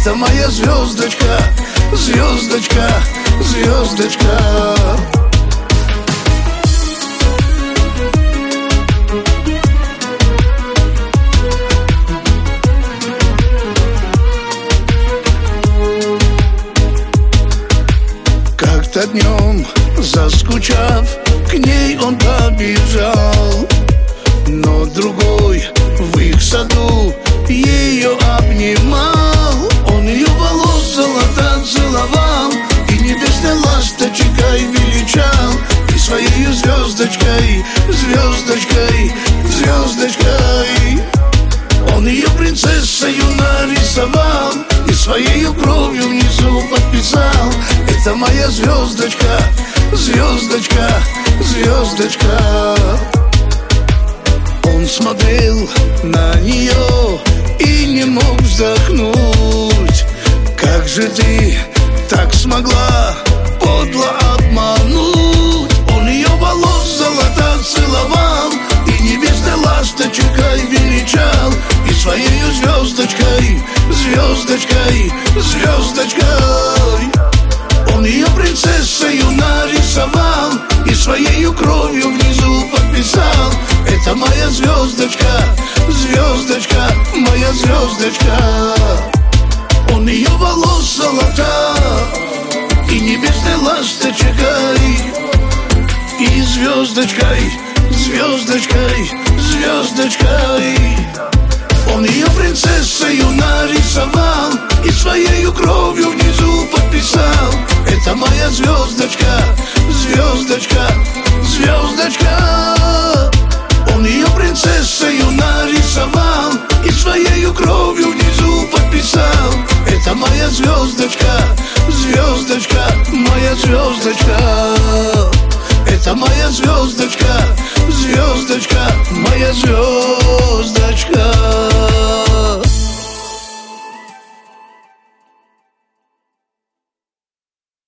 это моя звездочка, звездочка, звездочка. Как-то днем, заскучав, к ней он побежал, но другой в их саду ее обнимал. Он ее волос золото целовал, и небесной ласточкой величал, и своей звездочкой, звездочкой, звездочкой. Он ее принцессою нарисовал и своей кровью внизу подписал: это моя звездочка, звездочка, звездочка. Он смотрел на нее и не мог вздохнуть. Как же ты так смогла подло обмануть? Он ее волос золото целовал и небесной ласточкой величал, и своей звездочкой, звездочкой, звездочкой. Он ее принцессою нарисовал и своей кровью внизу подписал: это моя звездочка, звездочка, моя звездочка. Он ее волос золота и небесной ласточкой, и звездочкой, звездочкой, звездочкой. Он ее принцессою нарисовал и своей кровью внизу подписал: это моя звездочка, звездочка, звездочка. Он ее принцессою нарисовал и своей кровью внизу подписал: это моя звездочка, звездочка, моя звездочка. Это моя звездочка, звездочка, моя звездочка.